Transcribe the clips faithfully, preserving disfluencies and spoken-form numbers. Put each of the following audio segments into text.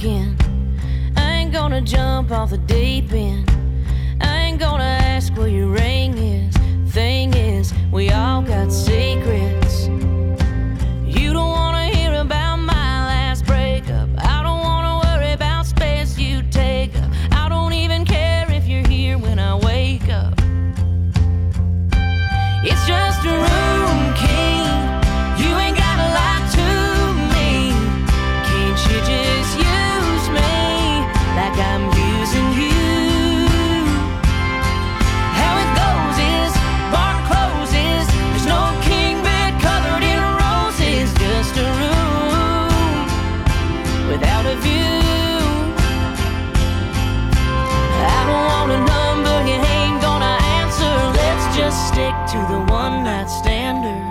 again. I ain't gonna jump off the deep end. I ain't gonna ask where your ring is. Thing is, we all got secrets. You don't wanna hear about my last breakup. I don't wanna worry about space you take up. I don't even care if you're here when I wake up. It's just a room key. You ain't gotta lie to me. Can't you just use me like I'm using you? How it goes is bar closes. There's no king bed covered in roses. Just a room without a view. I don't want a number you ain't gonna answer. Let's just stick to the one night standards.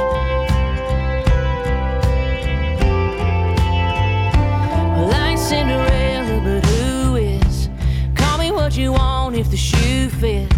Well, I ain't Cinderella, but who is? Call me what you want if the shoe fits.